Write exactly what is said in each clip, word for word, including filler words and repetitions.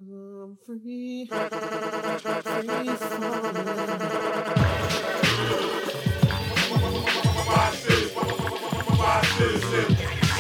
I'm free. Free falling.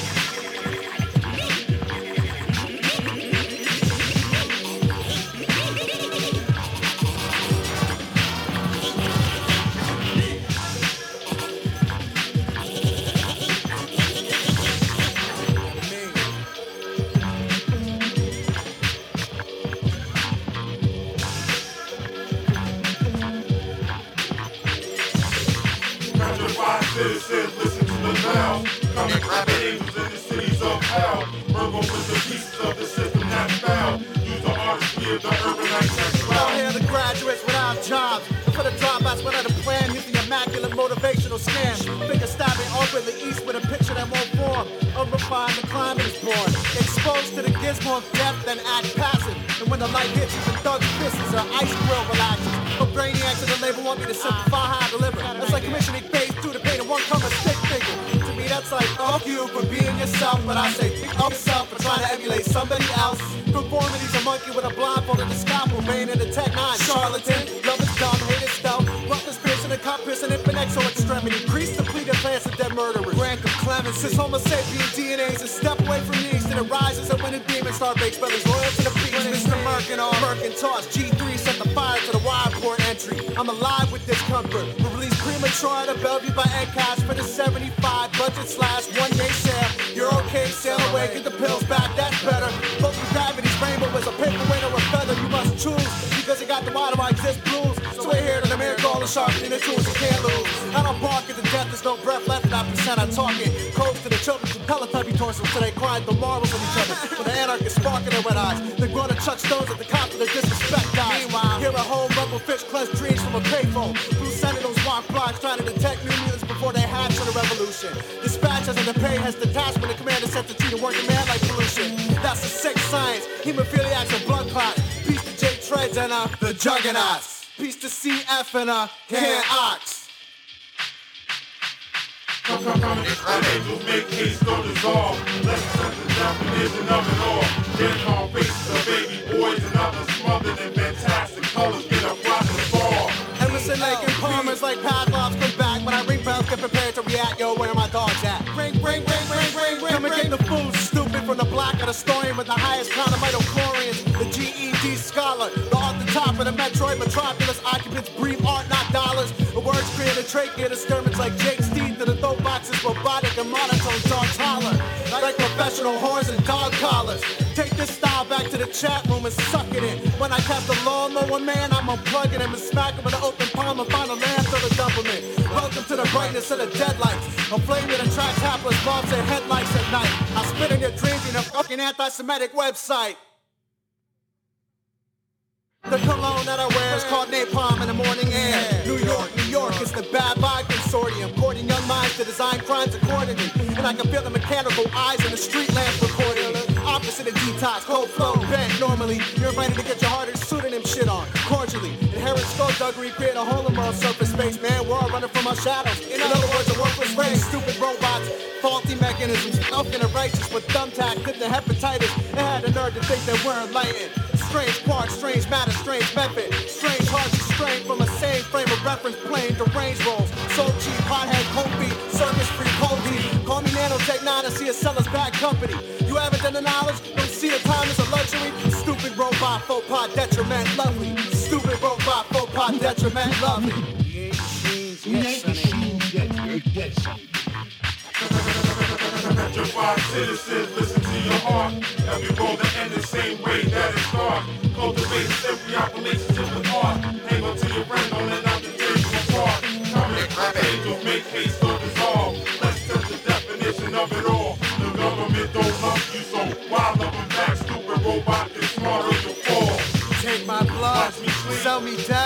Citizens, listen to the now. Coming from the angels in the cities of hell. Virgo with the pieces of the system that's found. Use the artistry of the urbanite textile. Out here the graduates without jobs. And for the dropouts without a plan, use the immaculate motivational scam. Finger stabbing awkwardly east with a picture that won't form. Unrefined, the climate is born. Exposed to the gizmo of depth and act passive. And when the light hits, even thugs' fists are ice grill relaxes. But brainiacs in the label want me to simplify how I deliver. That's like commissioning pays through the pain of one come a stick figure. To me that's like, fuck you for being yourself. But I say, think of yourself for trying to emulate somebody else. Conformity's a monkey with a blindfold and a scalpel. Vein in the tech nine, charlatan. Love is dumb, hate is stealth. Rough is piercing, a cop piercing, infinite exo extremity. Crease depleted plants of dead murderers. Grant of clemency. Since Homo sapien D N A's a step away from these, then it rises and when the demons start bakes bellies loyal to the beast. Mister Merkin on Merkintosh, G three set the fire to the wire port entry. I'm alive with discomfort. We release premature out of Bellevue by Encash for the seventy-five budget slash one day sale. You're okay, sail away, get the pills back, that's better. Both with gravity's rainbow is a paperweight or a feather. You must choose because you got the water, I exist blues. So we're here to the mirror, call the shark, and the tools you can't lose. I don't bark at the death, there's no breath left, and I percent I'm talking. Codes to the children from Teletubby torsos, so they crying the marbles at each other. When the anarchists sparking their red eyes, they're gonna chuck stones at the cops and the disrespect guys. Meanwhile, here at home, rubble fish cleanse dreams from a payphone. Blue sentinels walk blocks trying to detect new mutants before they hatch for the revolution. Dispatch as in the pay has detached when the commander set to treat a working man like pollution. That's a sick science, hemophiliacs and blood clots. Peace to J Treads and uh, the Juggernauts. Peace to C F and uh, Can Ox. Come, come, come, and angels make haste, don't dissolve. Let's set the definition of it all. Dead calm faces of baby boys and others smothered in fantastic colors. Get a plot to fall. Emerson, Lake, and Palmer's like Pavlov's come back. When I ring bells, get prepared to react. Yo, where are my dogs at? Ring, ring, ring, ring, ring, ring. Come and get the food stupid from the black of the historian with the highest count of mitochondrians. The G E D scholar, the off the top of the Metroid metropolis occupants breathe art, not dollars. The words create a trait, get disturbance like Jake's teeth. To the throat boxes, robotic and monotone, dog taller. Like professional horns and dog collars. Take this style back to the chat room and suck it in. When I cast the lawnmower man, I'm unplugging him and smack him with an open palm and find a lamp till the dump him in. Welcome to the brightness of the deadlights. A flame that attracts hapless bombs and headlights at night. I spit in your dreams in a fucking anti-Semitic website. The cologne that I wear is called napalm in the morning air. New York, New York, it's the bad vibe consortium. Courting young minds to design crimes accordingly. And I can feel the mechanical eyes in the street lamps recording. Opposite of detox, cold flow, bent normally. You're invited to get your hardest pseudonym shit on. Cordially, inherent skullduggery create a hole in our surface space. Man, we're all running from our shadows. In other words, a worthless race. Stupid robots, faulty mechanisms. Elfin and righteous with thumbtack, clipped the hepatitis. And had the nerve to think that we're enlightened. Strange part, strange matter, strange method. Strange hearts are strained from a same frame of reference plane. Deranged rolls, soul cheap, pothead, cold beat, circus free, cold heat. Call me nanotech nine and see a seller's bad company. You haven't done the knowledge, don't see the time as a luxury. Stupid robot, faux pas, detriment, lovely. Stupid robot, faux pas, detriment, lovely. We ain't machines, yes, machines, yes, yes. Petrified citizens, listen to your heart. Every road that ends the same way that it starts. Cultivate a symbiotic relationship with art. Hang on to your friend, don't let out the days apart. Come angels make haste or dissolve. Let's test the definition of it all. The government don't love you, so why love them back? Stupid robot, get smarter, you'll fall. Take my blood, sell me down.